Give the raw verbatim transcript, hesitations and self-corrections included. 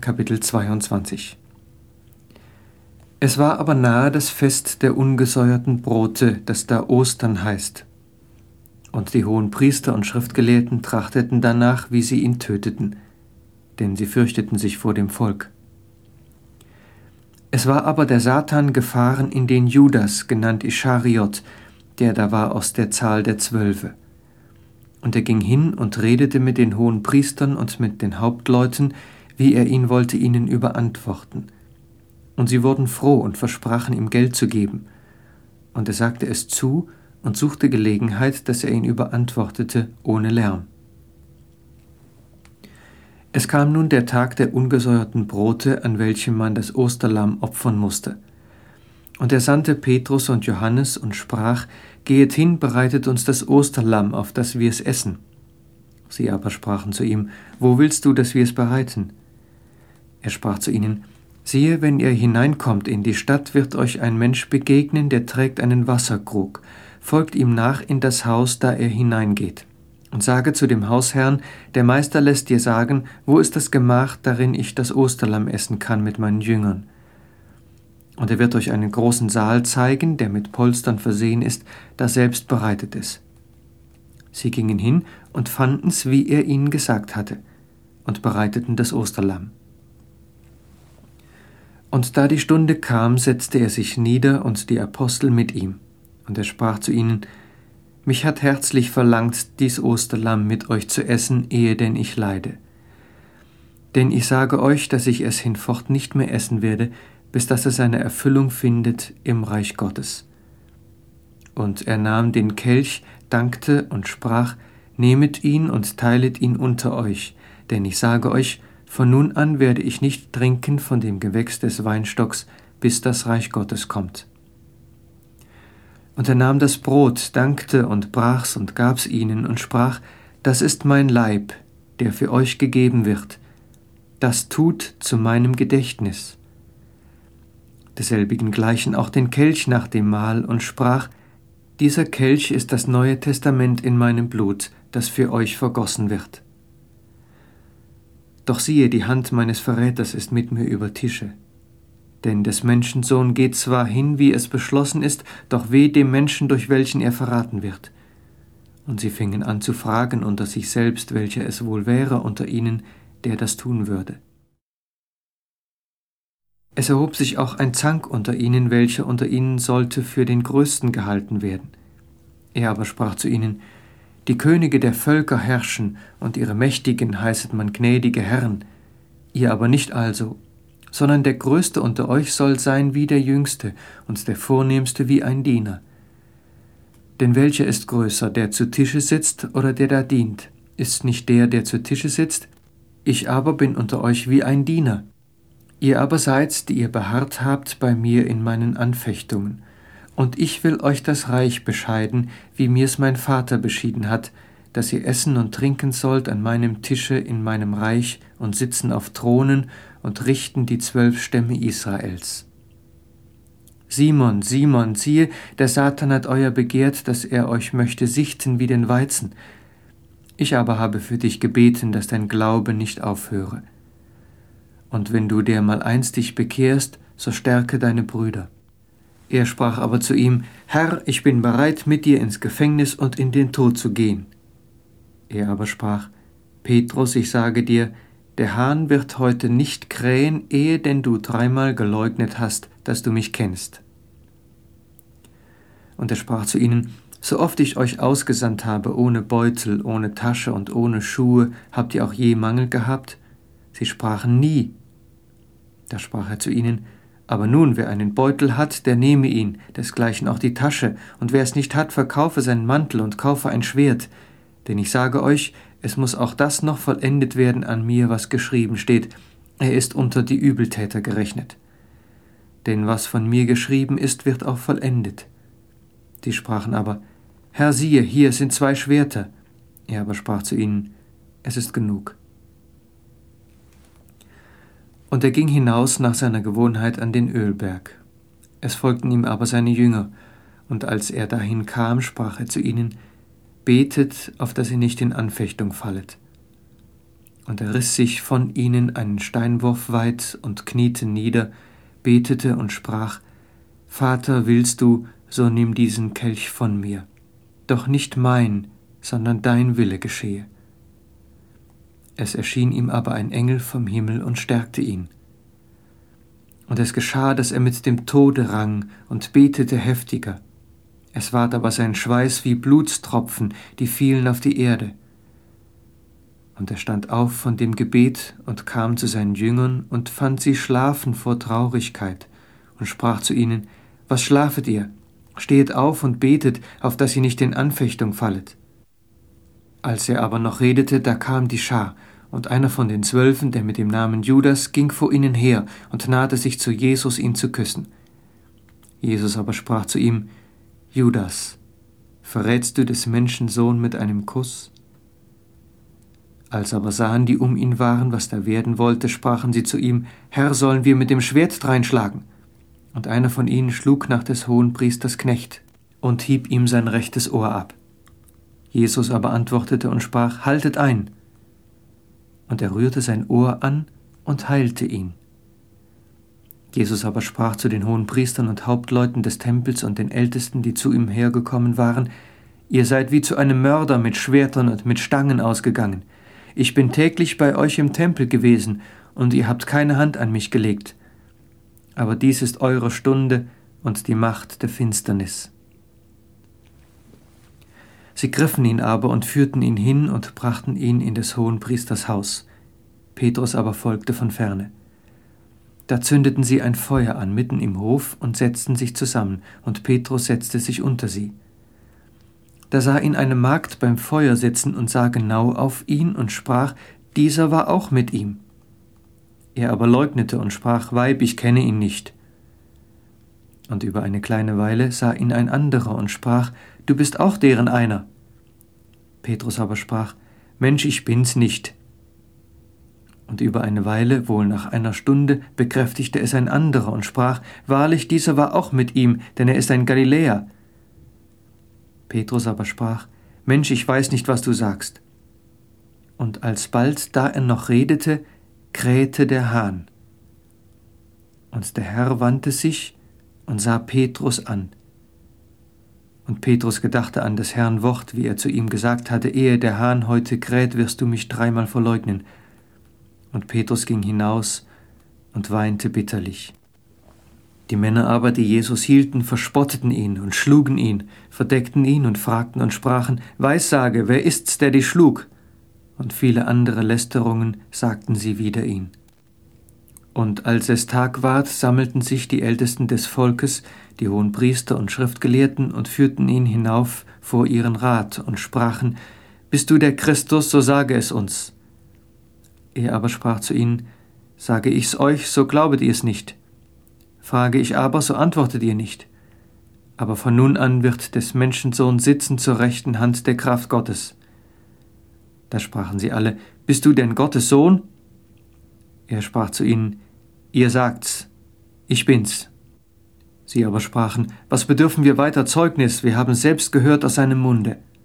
Kapitel zweiundzwanzig. Es war aber nahe das Fest der ungesäuerten Brote, das da Ostern heißt. Und die Hohenpriester und Schriftgelehrten trachteten danach, wie sie ihn töteten, denn sie fürchteten sich vor dem Volk. Es war aber der Satan gefahren in den Judas, genannt Ischariot, der da war aus der Zahl der Zwölfe. Und er ging hin und redete mit den Hohenpriestern und mit den Hauptleuten, wie er ihn wollte ihnen überantworten. Und sie wurden froh und versprachen ihm Geld zu geben. Und er sagte es zu und suchte Gelegenheit, dass er ihn überantwortete ohne Lärm. Es kam nun der Tag der ungesäuerten Brote, an welchem man das Osterlamm opfern musste. Und er sandte Petrus und Johannes und sprach: Gehet hin, bereitet uns das Osterlamm, auf das wir es essen. Sie aber sprachen zu ihm: Wo willst du, dass wir es bereiten? Er sprach zu ihnen: Siehe, wenn ihr hineinkommt in die Stadt, wird euch ein Mensch begegnen, der trägt einen Wasserkrug. Folgt ihm nach in das Haus, da er hineingeht. Und sage zu dem Hausherrn: Der Meister lässt dir sagen, wo ist das Gemach, darin ich das Osterlamm essen kann mit meinen Jüngern. Und er wird euch einen großen Saal zeigen, der mit Polstern versehen ist, daselbst bereitet es. Sie gingen hin und fanden's, wie er ihnen gesagt hatte, und bereiteten das Osterlamm. Und da die Stunde kam, setzte er sich nieder und die Apostel mit ihm. Und er sprach zu ihnen: Mich hat herzlich verlangt, dies Osterlamm mit euch zu essen, ehe denn ich leide. Denn ich sage euch, dass ich es hinfort nicht mehr essen werde, bis dass es seine Erfüllung findet im Reich Gottes. Und er nahm den Kelch, dankte und sprach: Nehmet ihn und teilet ihn unter euch, denn ich sage euch, von nun an werde ich nicht trinken von dem Gewächs des Weinstocks, bis das Reich Gottes kommt. Und er nahm das Brot, dankte und brach's und gab's ihnen und sprach: Das ist mein Leib, der für euch gegeben wird. Das tut zu meinem Gedächtnis. Desselbigen gleichen auch den Kelch nach dem Mahl und sprach: Dieser Kelch ist das Neue Testament in meinem Blut, das für euch vergossen wird. Doch siehe, die Hand meines Verräters ist mit mir über Tische. Denn des Menschen Sohn geht zwar hin, wie es beschlossen ist, doch weh dem Menschen, durch welchen er verraten wird. Und sie fingen an zu fragen unter sich selbst, welcher es wohl wäre unter ihnen, der das tun würde. Es erhob sich auch ein Zank unter ihnen, welcher unter ihnen sollte für den Größten gehalten werden. Er aber sprach zu ihnen: Die Könige der Völker herrschen, und ihre Mächtigen heißet man gnädige Herren. Ihr aber nicht also, sondern der Größte unter euch soll sein wie der Jüngste, und der Vornehmste wie ein Diener. Denn welcher ist größer, der zu Tische sitzt oder der da dient? Ist nicht der, der zu Tische sitzt? Ich aber bin unter euch wie ein Diener. Ihr aber seid, die ihr beharrt habt bei mir in meinen Anfechtungen. Und ich will euch das Reich bescheiden, wie mir's mein Vater beschieden hat, dass ihr essen und trinken sollt an meinem Tische in meinem Reich und sitzen auf Thronen und richten die zwölf Stämme Israels. Simon, Simon, siehe, der Satan hat euer begehrt, dass er euch möchte sichten wie den Weizen. Ich aber habe für dich gebeten, dass dein Glaube nicht aufhöre. Und wenn du dermaleinst dich bekehrst, so stärke deine Brüder. Er sprach aber zu ihm: Herr, ich bin bereit, mit dir ins Gefängnis und in den Tod zu gehen. Er aber sprach: Petrus, ich sage dir, der Hahn wird heute nicht krähen, ehe denn du dreimal geleugnet hast, dass du mich kennst. Und er sprach zu ihnen: So oft ich euch ausgesandt habe, ohne Beutel, ohne Tasche und ohne Schuhe, habt ihr auch je Mangel gehabt? Sie sprachen: Nie. Da sprach er zu ihnen: Aber nun, wer einen Beutel hat, der nehme ihn, desgleichen auch die Tasche, und wer es nicht hat, verkaufe seinen Mantel und kaufe ein Schwert. Denn ich sage euch, es muss auch das noch vollendet werden an mir, was geschrieben steht: Er ist unter die Übeltäter gerechnet. Denn was von mir geschrieben ist, wird auch vollendet. Die sprachen aber: Herr, siehe, hier sind zwei Schwerter. Er aber sprach zu ihnen: Es ist genug. Und er ging hinaus nach seiner Gewohnheit an den Ölberg. Es folgten ihm aber seine Jünger, und als er dahin kam, sprach er zu ihnen: Betet, auf dass ihr nicht in Anfechtung fallet. Und er riss sich von ihnen einen Steinwurf weit und kniete nieder, betete und sprach: Vater, willst du, so nimm diesen Kelch von mir. Doch nicht mein, sondern dein Wille geschehe. Es erschien ihm aber ein Engel vom Himmel und stärkte ihn. Und es geschah, dass er mit dem Tode rang und betete heftiger. Es ward aber sein Schweiß wie Blutstropfen, die fielen auf die Erde. Und er stand auf von dem Gebet und kam zu seinen Jüngern und fand sie schlafen vor Traurigkeit und sprach zu ihnen: Was schlafet ihr? Stehet auf und betet, auf dass ihr nicht in Anfechtung fallet. Als er aber noch redete, da kam die Schar, und einer von den Zwölfen, der mit dem Namen Judas, ging vor ihnen her und nahte sich zu Jesus, ihn zu küssen. Jesus aber sprach zu ihm: Judas, verrätst du des Menschen Sohn mit einem Kuss? Als aber sahen, die um ihn waren, was da werden wollte, sprachen sie zu ihm: Herr, sollen wir mit dem Schwert dreinschlagen? Und einer von ihnen schlug nach des Hohenpriesters Knecht und hieb ihm sein rechtes Ohr ab. Jesus aber antwortete und sprach: Haltet ein! Und er rührte sein Ohr an und heilte ihn. Jesus aber sprach zu den Hohenpriestern und Hauptleuten des Tempels und den Ältesten, die zu ihm hergekommen waren: Ihr seid wie zu einem Mörder mit Schwertern und mit Stangen ausgegangen. Ich bin täglich bei euch im Tempel gewesen, und ihr habt keine Hand an mich gelegt. Aber dies ist eure Stunde und die Macht der Finsternis. Sie griffen ihn aber und führten ihn hin und brachten ihn in des Hohenpriesters Haus. Petrus aber folgte von ferne. Da zündeten sie ein Feuer an mitten im Hof und setzten sich zusammen, und Petrus setzte sich unter sie. Da sah ihn eine Magd beim Feuer sitzen und sah genau auf ihn und sprach: Dieser war auch mit ihm. Er aber leugnete und sprach: Weib, ich kenne ihn nicht. Und über eine kleine Weile sah ihn ein anderer und sprach: Du bist auch deren einer. Petrus aber sprach: Mensch, ich bin's nicht. Und über eine Weile, wohl nach einer Stunde, bekräftigte es ein anderer und sprach: Wahrlich, dieser war auch mit ihm, denn er ist ein Galiläer. Petrus aber sprach: Mensch, ich weiß nicht, was du sagst. Und alsbald, da er noch redete, krähte der Hahn. Und der Herr wandte sich und sah Petrus an. Und Petrus gedachte an des Herrn Wort, wie er zu ihm gesagt hatte: Ehe der Hahn heute kräht, wirst du mich dreimal verleugnen. Und Petrus ging hinaus und weinte bitterlich. Die Männer aber, die Jesus hielten, verspotteten ihn und schlugen ihn, verdeckten ihn und fragten und sprachen: Weissage, wer ist's, der dich schlug? Und viele andere Lästerungen sagten sie wider ihn. Und als es Tag ward, sammelten sich die Ältesten des Volkes, die Hohenpriester und Schriftgelehrten, und führten ihn hinauf vor ihren Rat und sprachen: Bist du der Christus, so sage es uns. Er aber sprach zu ihnen: Sage ich's euch, so glaubet ihr's nicht. Frage ich aber, so antwortet ihr nicht. Aber von nun an wird des Menschensohn sitzen zur rechten Hand der Kraft Gottes. Da sprachen sie alle: Bist du denn Gottes Sohn? Er sprach zu ihnen: Ihr sagt's, ich bin's. Sie aber sprachen: Was bedürfen wir weiter Zeugnis? Wir haben selbst gehört aus seinem Munde.